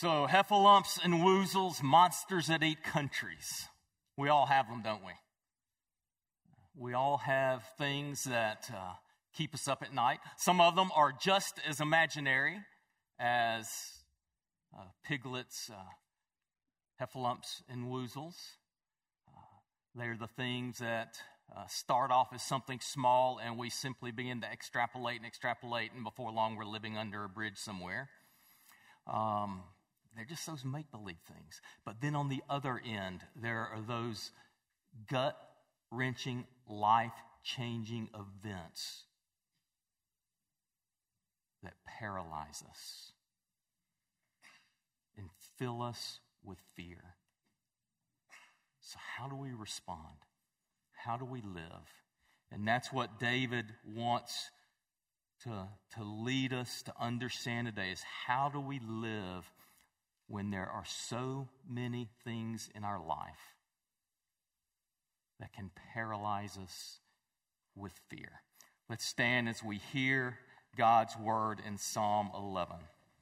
So, heffalumps and woozles, monsters that eat countries. We all have them, don't we? We all have things that keep us up at night. Some of them are just as imaginary as piglets, heffalumps, and woozles. They're the things that start off as something small, and we simply begin to extrapolate, and before long we're living under a bridge somewhere. They're just those make-believe things. But then on the other end, there are those gut-wrenching, life-changing events that paralyze us and fill us with fear. So how do we respond? How do we live? And that's what David wants to lead us to understand today, is how do we live when there are so many things in our life that can paralyze us with fear. Let's stand as we hear God's word in Psalm 11.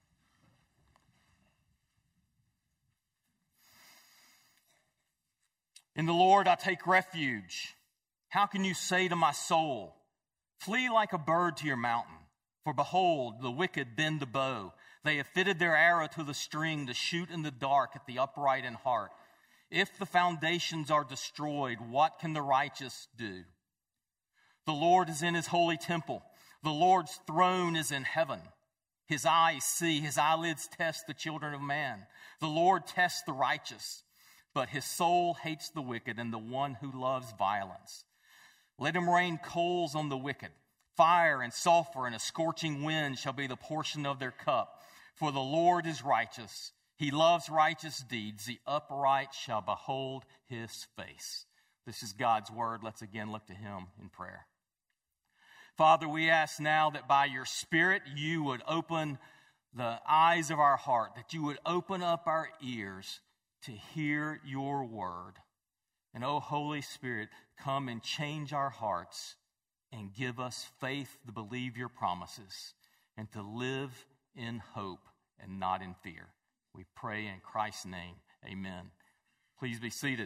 In the Lord I take refuge. How can you say to my soul, flee like a bird to your mountain? For behold, the wicked bend the bow. They have fitted their arrow to the string to shoot in the dark at the upright in heart. If the foundations are destroyed, what can the righteous do? The Lord is in his holy temple. The Lord's throne is in heaven. His eyes see, his eyelids test the children of man. The Lord tests the righteous, but his soul hates the wicked and the one who loves violence. Let him rain coals on the wicked. Fire and sulfur and a scorching wind shall be the portion of their cup. For the Lord is righteous. He loves righteous deeds. The upright shall behold his face. This is God's word. Let's again look to him in prayer. Father, we ask now that by your Spirit you would open the eyes of our heart, that you would open up our ears to hear your word. And oh, Holy Spirit, come and change our hearts and give us faith to believe your promises and to live in hope and not in fear. We pray in Christ's name. Amen. Please be seated.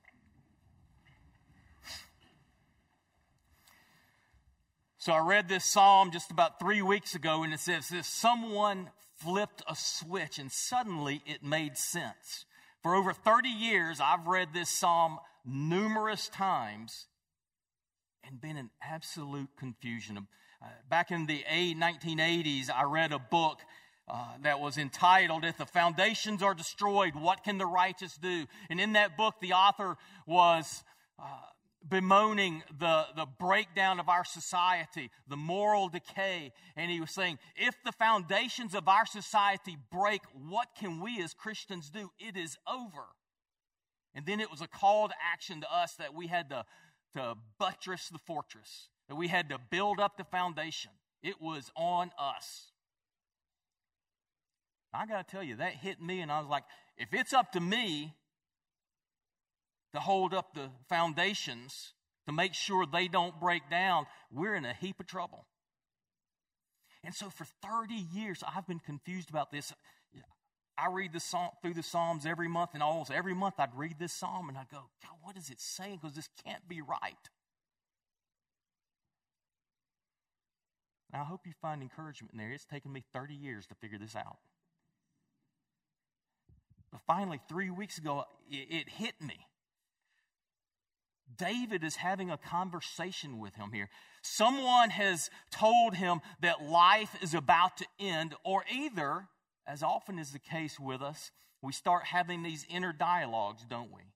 So I read this psalm just about 3 weeks ago, and it says this: someone flipped a switch and suddenly it made sense. For over 30 years, I've read this psalm numerous times and been in absolute confusion. Back in the 1980s, I read a book that was entitled, If the Foundations Are Destroyed, What Can the Righteous Do? And in that book, the author was bemoaning the breakdown of our society, the moral decay. And he was saying, if the foundations of our society break, what can we as Christians do? It is over. And then it was a call to action to us that we had to buttress the fortress, that we had to build up the foundation. It was on us. I got to tell you, that hit me, and I was like, if it's up to me to hold up the foundations, to make sure they don't break down, we're in a heap of trouble. And so for 30 years, I've been confused about this. I read the psalm through the Psalms every month, and almost every month I'd read this psalm, and I'd go, God, what is it saying? Because this can't be right. Now, I hope you find encouragement in there. It's taken me 30 years to figure this out. But finally, 3 weeks ago, it hit me. David is having a conversation with him here. Someone has told him that life is about to end, or either, as often is the case with us, we start having these inner dialogues, don't we?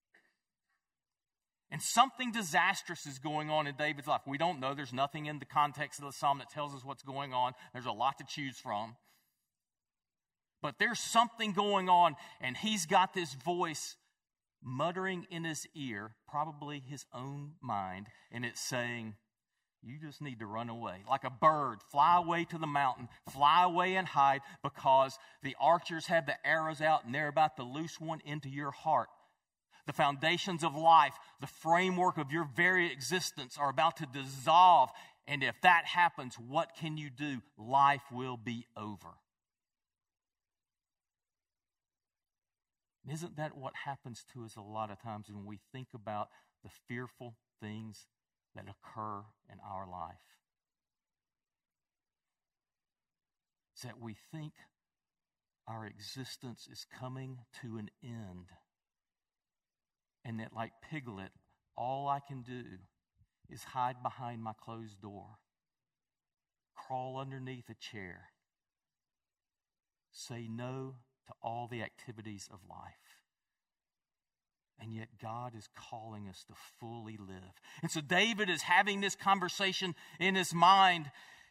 And something disastrous is going on in David's life. We don't know. There's nothing in the context of the psalm that tells us what's going on. There's a lot to choose from. But there's something going on, and he's got this voice muttering in his ear, probably his own mind, and it's saying, you just need to run away. Like a bird, fly away to the mountain, fly away and hide, because the archers have the arrows out and they're about to loose one into your heart. The foundations of life, the framework of your very existence are about to dissolve. And if that happens, what can you do? Life will be over. Isn't that what happens to us a lot of times when we think about the fearful things that occur in our life? It's that we think our existence is coming to an end. And that, like Piglet, all I can do is hide behind my closed door, crawl underneath a chair, say no to all the activities of life. And yet God is calling us to fully live. And so David is having this conversation in his mind,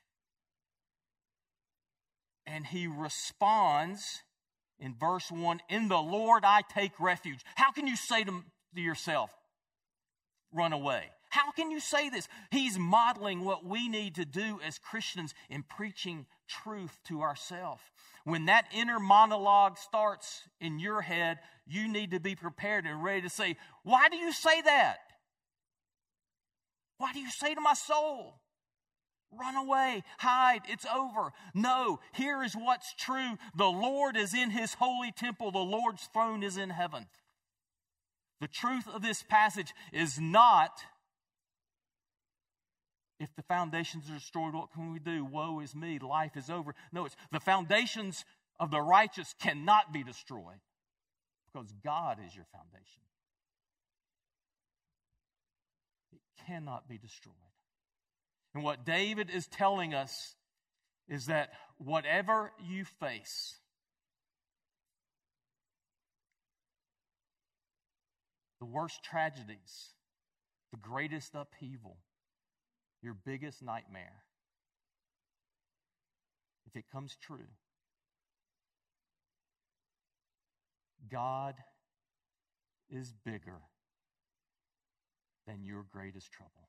and he responds in verse 1, "In the Lord I take refuge." How can you say to yourself, run away? How can you say this? He's modeling what we need to do as Christians in preaching truth to ourselves. When that inner monologue starts in your head, you need to be prepared and ready to say, why do you say that? Why do you say to my soul, run away, hide, it's over? No, here is what's true. The Lord is in his holy temple. The Lord's throne is in heaven. The truth of this passage is not, if the foundations are destroyed, what can we do? Woe is me, life is over. No, it's the foundations of the righteous cannot be destroyed because God is your foundation. It cannot be destroyed. And what David is telling us is that whatever you face, the worst tragedies, the greatest upheaval, your biggest nightmare, if it comes true, God is bigger than your greatest trouble.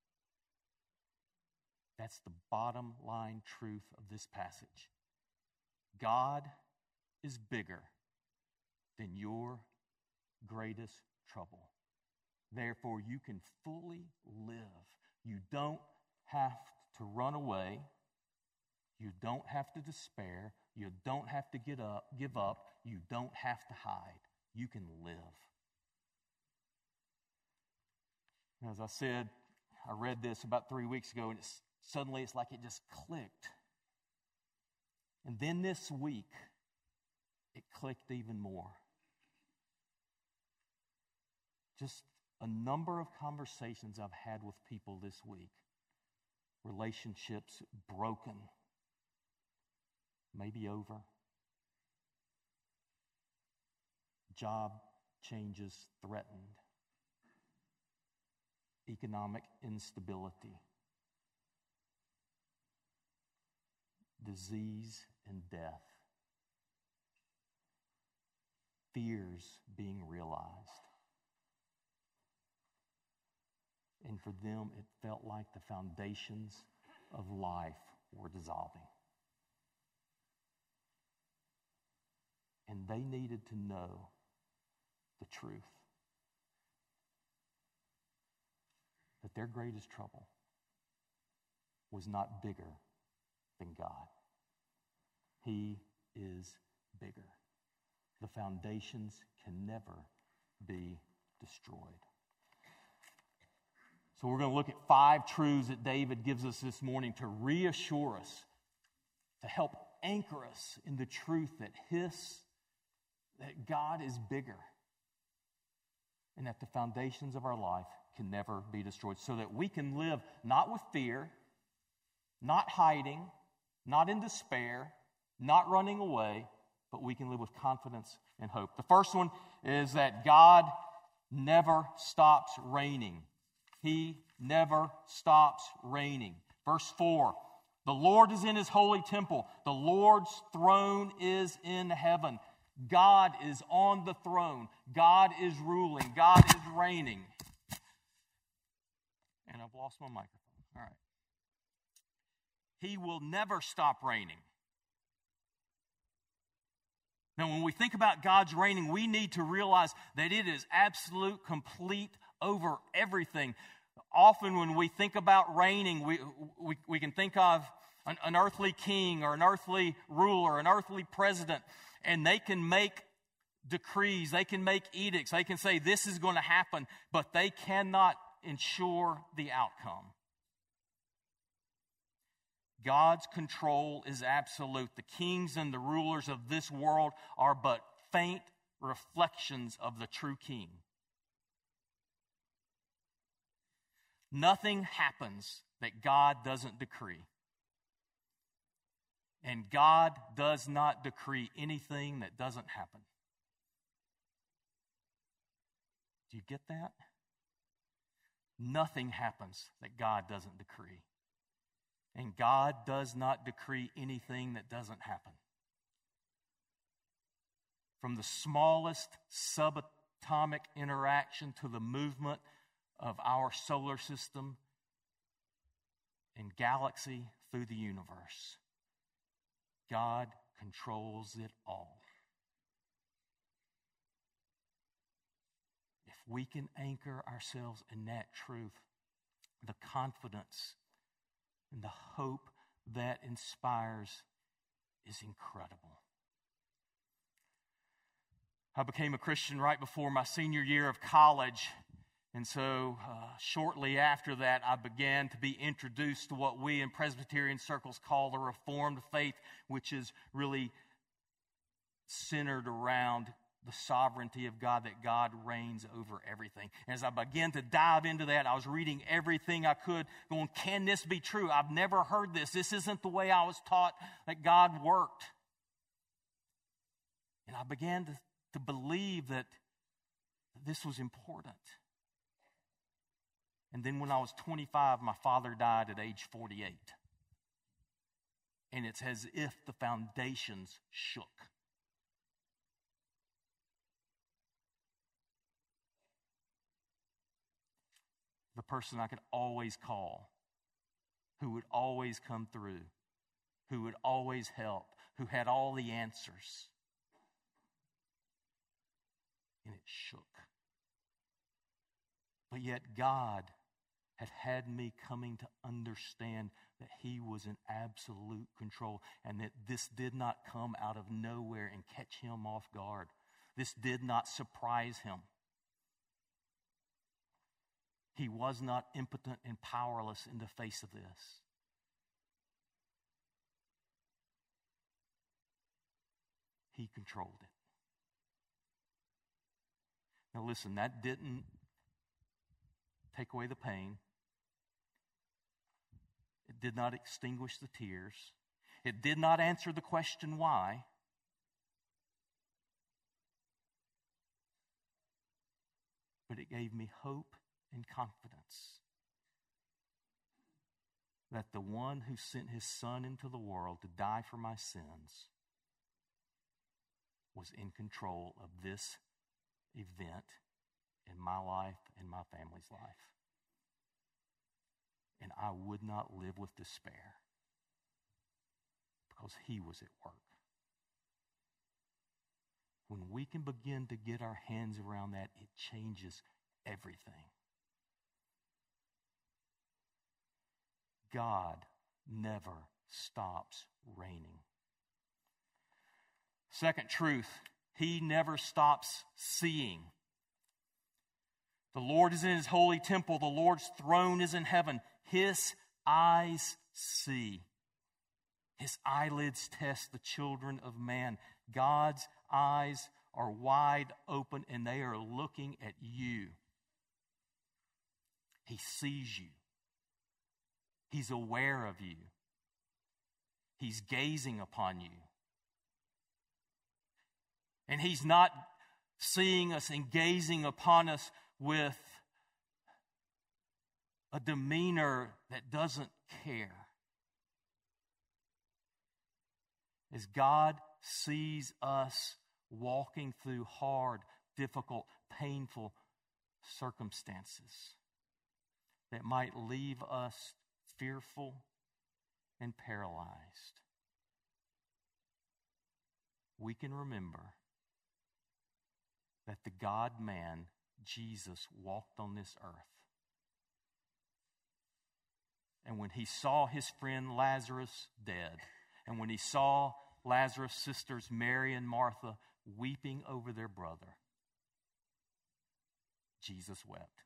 That's the bottom line truth of this passage. God is bigger than your greatest trouble. Therefore, you can fully live. You don't have to run away. You don't have to despair. You don't have to give up. You don't have to hide. You can live. As I said, I read this about 3 weeks ago, and suddenly it's like it just clicked. And then this week, it clicked even more. Just a number of conversations I've had with people this week. Relationships broken, maybe over. Job changes threatened. Economic instability. Disease and death. Fears being realized. And for them, it felt like the foundations of life were dissolving. And they needed to know the truth. That their greatest trouble was not bigger than God. He is bigger. The foundations can never be destroyed. So we're going to look at 5 truths that David gives us this morning to reassure us, to help anchor us in the truth that God is bigger and that the foundations of our life can never be destroyed, so that we can live not with fear, not hiding, not in despair, not running away, but we can live with confidence and hope. The first one is that God never stops reigning. He never stops reigning. Verse 4, the Lord is in his holy temple. The Lord's throne is in heaven. God is on the throne. God is ruling. God is reigning. And I've lost my microphone. All right. He will never stop reigning. Now, when we think about God's reigning, we need to realize that it is absolute, complete, over everything. Often when we think about reigning, we can think of an earthly king or an earthly ruler, an earthly president, and they can make decrees, they can make edicts, they can say this is going to happen, but they cannot ensure the outcome. God's control is absolute. The kings and the rulers of this world are but faint reflections of the true king. Nothing happens that God doesn't decree. And God does not decree anything that doesn't happen. Do you get that? Nothing happens that God doesn't decree. And God does not decree anything that doesn't happen. From the smallest subatomic interaction to the movement of our solar system and galaxy through the universe, God controls it all. If we can anchor ourselves in that truth, the confidence and the hope that inspires is incredible. I became a Christian right before my senior year of college. And so shortly after that, I began to be introduced to what we in Presbyterian circles call the Reformed faith, which is really centered around the sovereignty of God, that God reigns over everything. As I began to dive into that, I was reading everything I could, going, can this be true? I've never heard this. This isn't the way I was taught that God worked. And I began to believe that this was important. And then when I was 25, my father died at age 48. And it's as if the foundations shook. The person I could always call, who would always come through, who would always help, who had all the answers. And it shook. But yet God had me coming to understand that He was in absolute control, and that this did not come out of nowhere and catch Him off guard. This did not surprise Him. He was not impotent and powerless in the face of this. He controlled it. Now listen, that didn't take away the pain. It did not extinguish the tears. It did not answer the question why. But it gave me hope and confidence that the one who sent His Son into the world to die for my sins was in control of this event in my life and my family's life. And I would not live with despair because He was at work. When we can begin to get our hands around that, it changes everything. God never stops reigning. Second truth, He never stops seeing. The Lord is in His holy temple. The Lord's throne is in heaven. His eyes see. His eyelids test the children of man. God's eyes are wide open and they are looking at you. He sees you. He's aware of you. He's gazing upon you. And He's not seeing us and gazing upon us with a demeanor that doesn't care. As God sees us walking through hard, difficult, painful circumstances that might leave us fearful and paralyzed, we can remember that the God-man, Jesus, walked on this earth. And when He saw His friend Lazarus dead, and when He saw Lazarus' sisters Mary and Martha weeping over their brother. Jesus wept.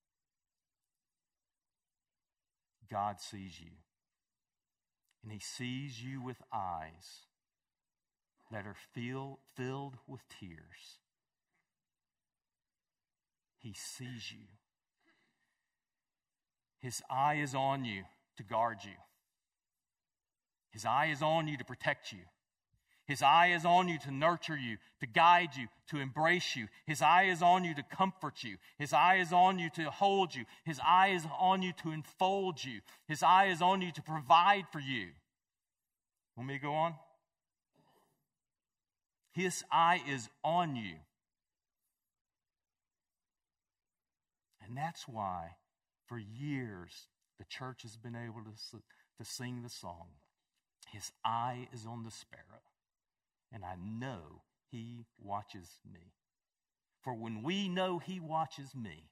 God sees you. And he sees you with eyes that are filled with tears. He sees you. His eye is on you to guard you. His eye is on you to protect you. His eye is on you to nurture you, to guide you, to embrace you. His eye is on you to comfort you. His eye is on you to hold you. His eye is on you to enfold you. His eye is on you to provide for you. Want me to go on? His eye is on you. And that's why, for years, the church has been able to sing the song, His eye is on the sparrow, and I know He watches me. For when we know He watches me,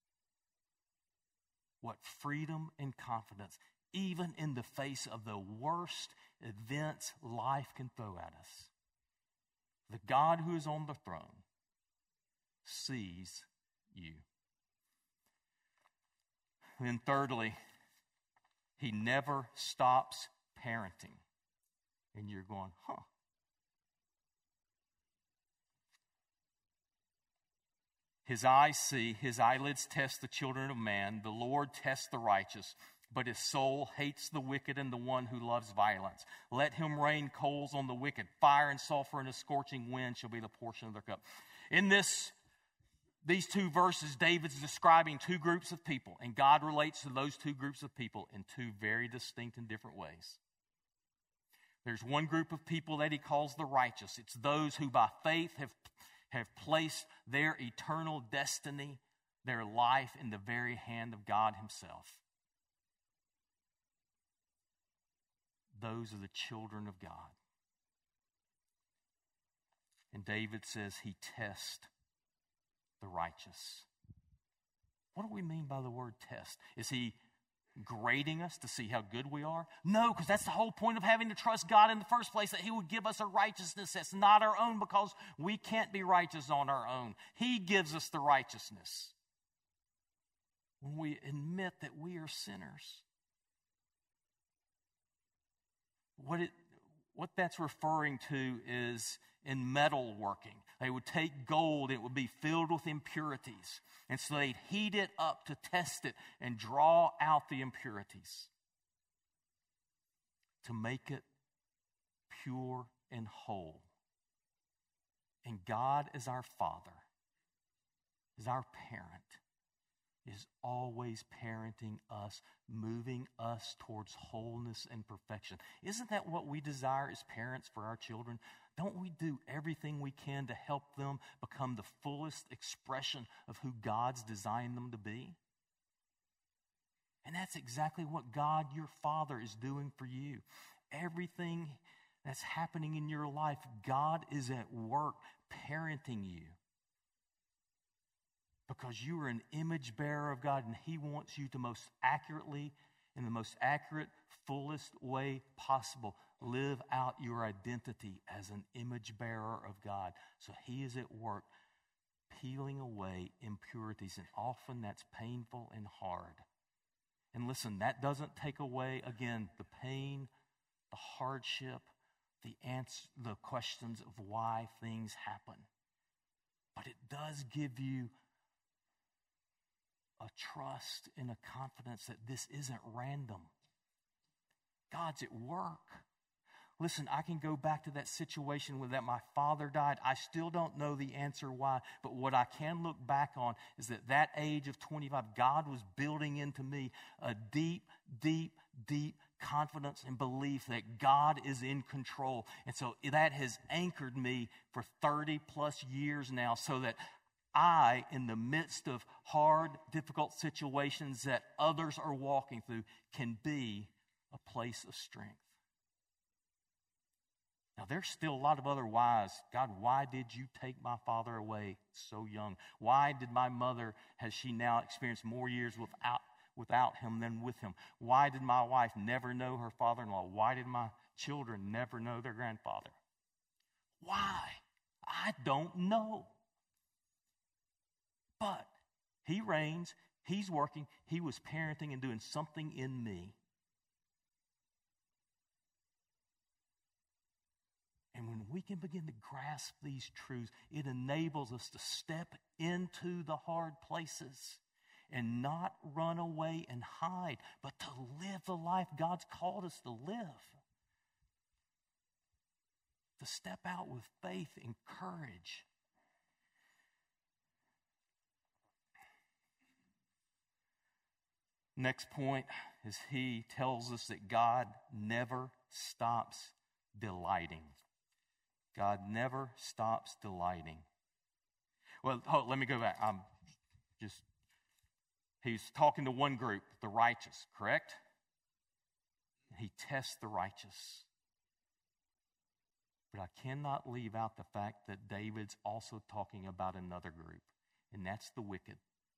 what freedom and confidence, even in the face of the worst events life can throw at us. The God who is on the throne sees you. And then thirdly, He never stops parenting. And you're going, His eyes see, His eyelids test the children of man. The Lord tests the righteous, but His soul hates the wicked and the one who loves violence. Let Him rain coals on the wicked. Fire and sulfur and a scorching wind shall be the portion of their cup. In these two verses, David's describing two groups of people, and God relates to those two groups of people in two very distinct and different ways. There's one group of people that he calls the righteous. It's those who by faith have placed their eternal destiny, their life in the very hand of God Himself. Those are the children of God. And David says He tests the righteous. What do we mean by the word test? Is He grading us to see how good we are? No, because that's the whole point of having to trust God in the first place, that He would give us a righteousness that's not our own, because we can't be righteous on our own. He gives us the righteousness when we admit that we are sinners. What that's referring to is in metal working. They would take gold, it would be filled with impurities. And so they'd heat it up to test it and draw out the impurities to make it pure and whole. And God, as our Father, as our parent, is always parenting us, moving us towards wholeness and perfection. Isn't that what we desire as parents for our children? Don't we do everything we can to help them become the fullest expression of who God's designed them to be? And that's exactly what God, your Father, is doing for you. Everything that's happening in your life, God is at work parenting you. Because you are an image bearer of God, and He wants you to most accurately, in the most accurate, fullest way possible, live out your identity as an image bearer of God. So He is at work peeling away impurities, and often that's painful and hard. And listen, that doesn't take away, again, the pain, the hardship, the questions of why things happen. But it does give you a trust and a confidence that this isn't random. God's at work. Listen, I can go back to that situation where that my father died. I still don't know the answer why, but what I can look back on is that age of 25, God was building into me a deep, deep, deep confidence and belief that God is in control. And so that has anchored me for 30 plus years now, so that I, in the midst of hard, difficult situations that others are walking through, can be a place of strength. Now, there's still a lot of other whys. God, why did you take my father away so young? Why did my mother, has she now experienced more years without him than with him? Why did my wife never know her father-in-law? Why did my children never know their grandfather? Why? I don't know. But he reigns, he's working, he was parenting and doing something in me. And when we can begin to grasp these truths, it enables us to step into the hard places and not run away and hide, but to live the life God's called us to live. To step out with faith and courage. Next point is he tells us that God never stops delighting. God never stops delighting. Well, let me go back. He's talking to one group, the righteous, correct? He tests the righteous. But I cannot leave out the fact that David's also talking about another group, and that's the wicked.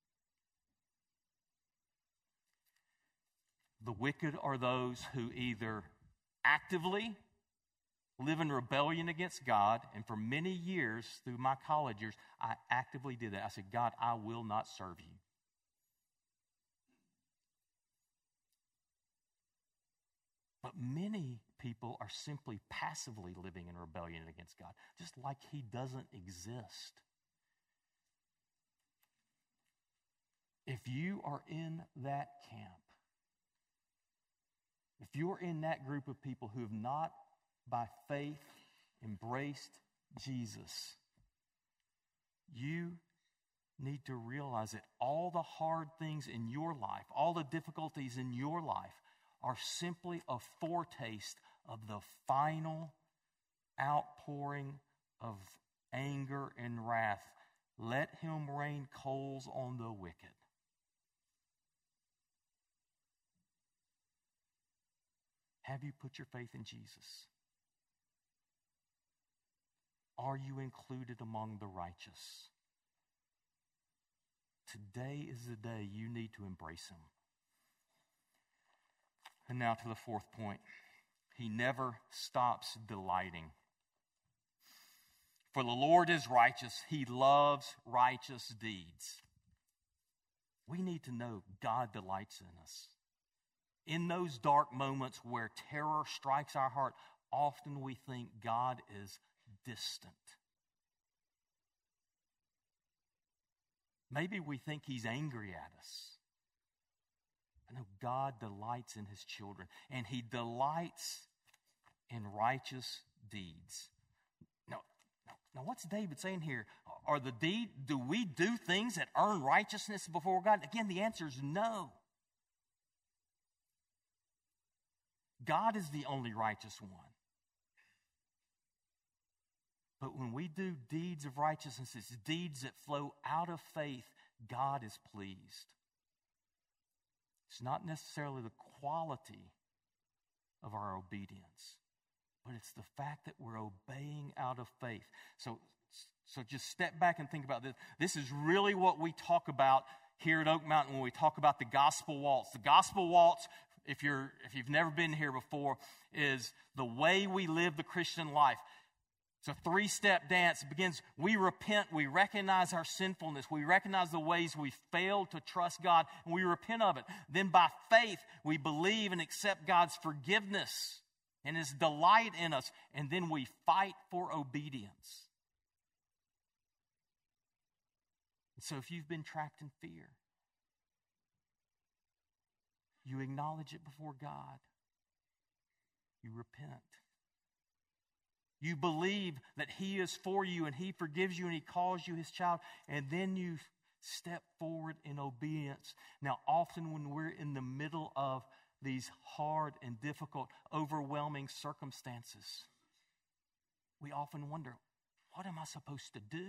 The wicked are those who either actively live in rebellion against God, and for many years through my college years, I actively did that. I said, God, I will not serve you. But many people are simply passively living in rebellion against God, just like he doesn't exist. If you are in that camp, if you're in that group of people who have not by faith embraced Jesus, you need to realize that all the hard things in your life, all the difficulties in your life are simply a foretaste of the final outpouring of anger and wrath. Let him rain coals on the wicked. Have you put your faith in Jesus? Are you included among the righteous? Today is the day you need to embrace him. And now to the fourth point. He never stops delighting. For the Lord is righteous. He loves righteous deeds. We need to know God delights in us. In those dark moments where terror strikes our heart, often we think God is distant. Maybe we think he's angry at us. I know God delights in his children, and he delights in righteous deeds. Now what's David saying here? Do we do things that earn righteousness before God? Again, the answer is no. God is the only righteous one. But when we do deeds of righteousness, it's deeds that flow out of faith, God is pleased. It's not necessarily the quality of our obedience, but it's the fact that we're obeying out of faith. So just step back and think about this. This is really what we talk about here at Oak Mountain when we talk about the gospel waltz. The gospel waltz, if you've never been here before, is the way we live the Christian life. It's a 3-step dance. It begins, we repent, we recognize our sinfulness, we recognize the ways we failed to trust God, and we repent of it. Then by faith, we believe and accept God's forgiveness and his delight in us, and then we fight for obedience. And so if you've been trapped in fear, you acknowledge it before God. You repent. You believe that he is for you and he forgives you and he calls you his child, and then you step forward in obedience. Now, often when we're in the middle of these hard and difficult, overwhelming circumstances, we often wonder, what am I supposed to do?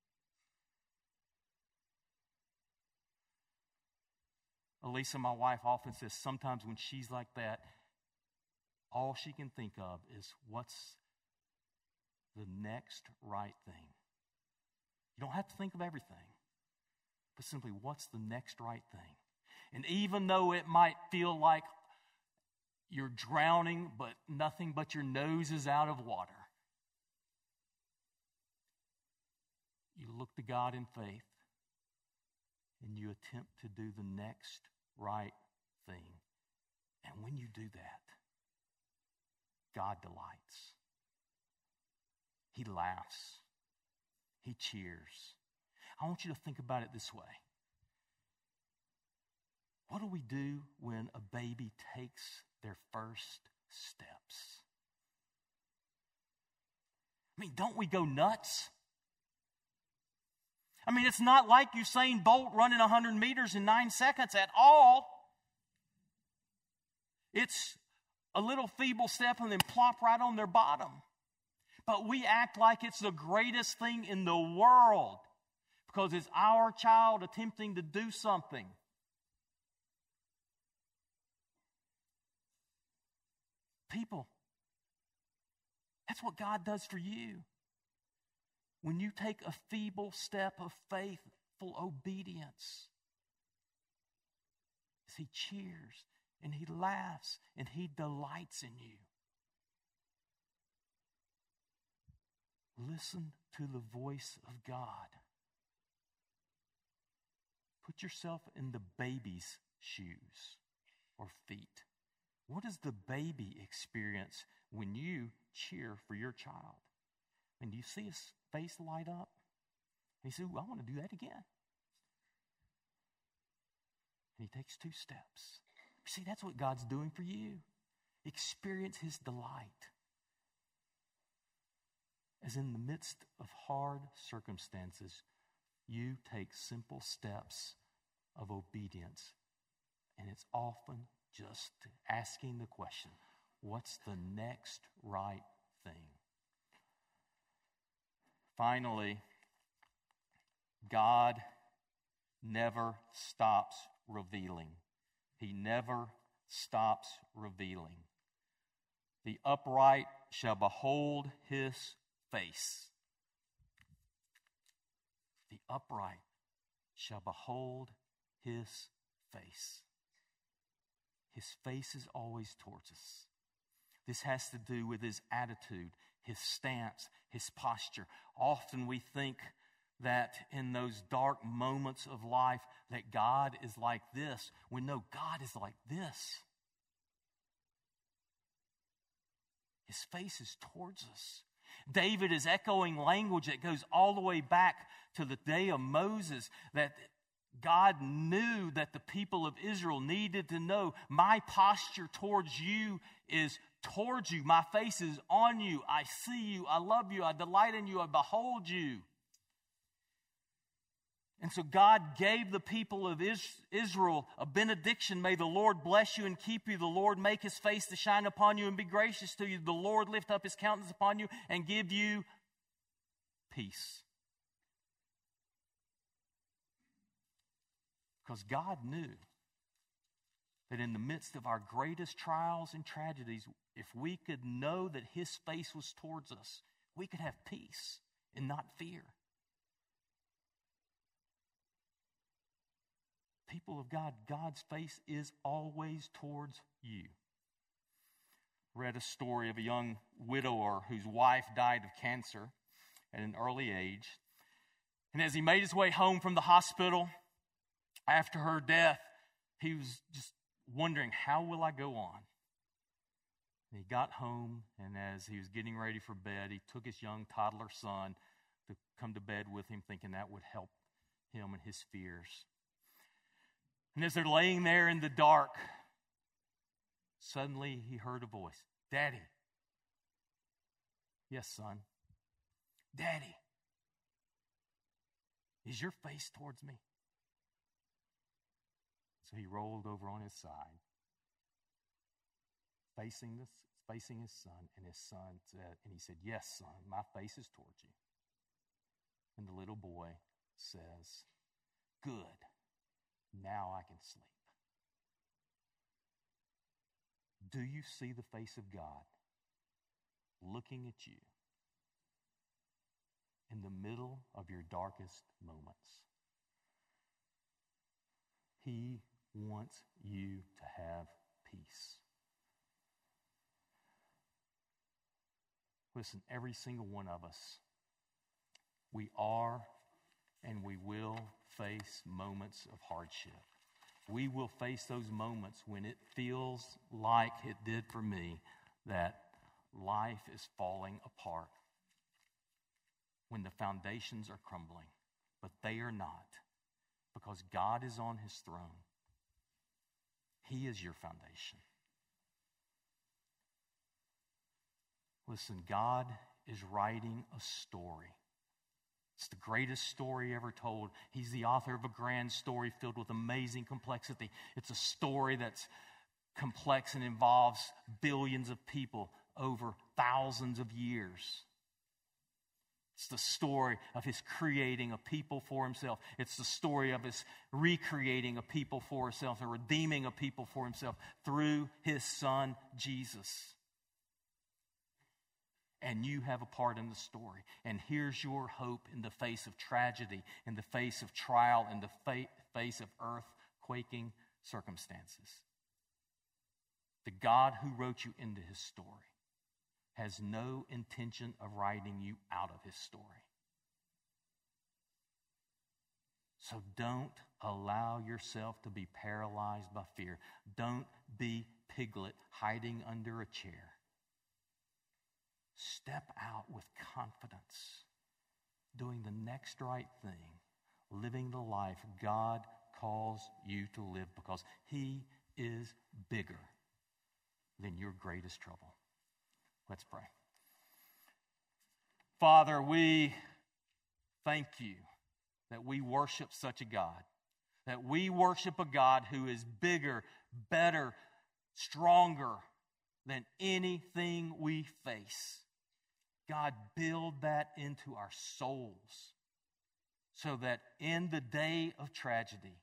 Elisa, my wife, often says sometimes when she's like that, all she can think of is what's the next right thing. You don't have to think of everything, but simply what's the next right thing. And even though it might feel like you're drowning, but nothing but your nose is out of water, look to God in faith and you attempt to do the next right thing. And when you do that, God delights. He laughs. He cheers. I want you to think about it this way. What do we do when a baby takes their first steps? I mean, don't we go nuts? I mean, it's not like Usain Bolt running 100 meters in 9 seconds at all. It's a little feeble step and then plop right on their bottom. But we act like it's the greatest thing in the world because it's our child attempting to do something. People, that's what God does for you. When you take a feeble step of faithful obedience, He cheers and He laughs and He delights in you. Listen to the voice of God. Put yourself in the baby's shoes or feet. What does the baby experience when you cheer for your child? And do you see his face light up? And he says, I want to do that again. And he takes 2 steps. You see, that's what God's doing for you. Experience His delight. As in the midst of hard circumstances, you take simple steps of obedience. And it's often just asking the question, what's the next right thing? Finally, God never stops revealing. He never stops revealing. The upright shall behold His face. The upright shall behold His face. His face is always towards us. This has to do with His attitude, His stance, His posture. Often we think that in those dark moments of life that God is like this, when no, God is like this. His face is towards us. David is echoing language that goes all the way back to the day of Moses, that God knew that the people of Israel needed to know, my posture towards you is towards you. My face is on you. I see you. I love you. I delight in you. I behold you. And so God gave the people of Israel a benediction. May the Lord bless you and keep you. The Lord make His face to shine upon you and be gracious to you. The Lord lift up His countenance upon you and give you peace. Because God knew that in the midst of our greatest trials and tragedies, if we could know that His face was towards us, we could have peace and not fear. People of God, God's face is always towards you. Read a story of a young widower whose wife died of cancer at an early age. And as he made his way home from the hospital after her death, he was just wondering, how will I go on? And he got home, and as he was getting ready for bed, he took his young toddler son to come to bed with him, thinking that would help him and his fears. And as they're laying there in the dark, suddenly he heard a voice. Daddy. Yes, son. Daddy. Is your face towards me? So he rolled over on his side, facing his son, and his son said, and he said, yes, son, my face is towards you. And the little boy says, good. Now I can sleep. Do you see the face of God looking at you in the middle of your darkest moments? He wants you to have peace. Listen, every single one of us, we are and we will face moments of hardship. We will face those moments when it feels like it did for me, that life is falling apart, when the foundations are crumbling. But they are not, because God is on his throne. He is your foundation. Listen, God is writing a story. It's the greatest story ever told. He's the author of a grand story filled with amazing complexity. It's a story that's complex and involves billions of people over thousands of years. It's the story of his creating a people for himself. It's the story of his recreating a people for himself and redeeming a people for himself through his son, Jesus. And you have a part in the story. And here's your hope in the face of tragedy, in the face of trial, in the face of earth-quaking circumstances. The God who wrote you into his story has no intention of writing you out of his story. So don't allow yourself to be paralyzed by fear. Don't be Piglet hiding under a chair. Step out with confidence, doing the next right thing, living the life God calls you to live, because he is bigger than your greatest trouble. Let's pray. Father, we thank you that we worship such a God, that we worship a God who is bigger, better, stronger than anything we face. God, build that into our souls so that in the day of tragedy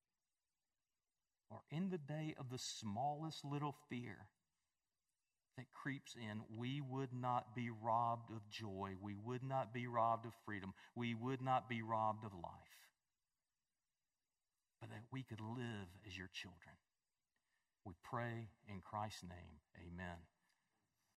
or in the day of the smallest little fear that creeps in, we would not be robbed of joy. We would not be robbed of freedom. We would not be robbed of life. But that we could live as your children. We pray in Christ's name. Amen.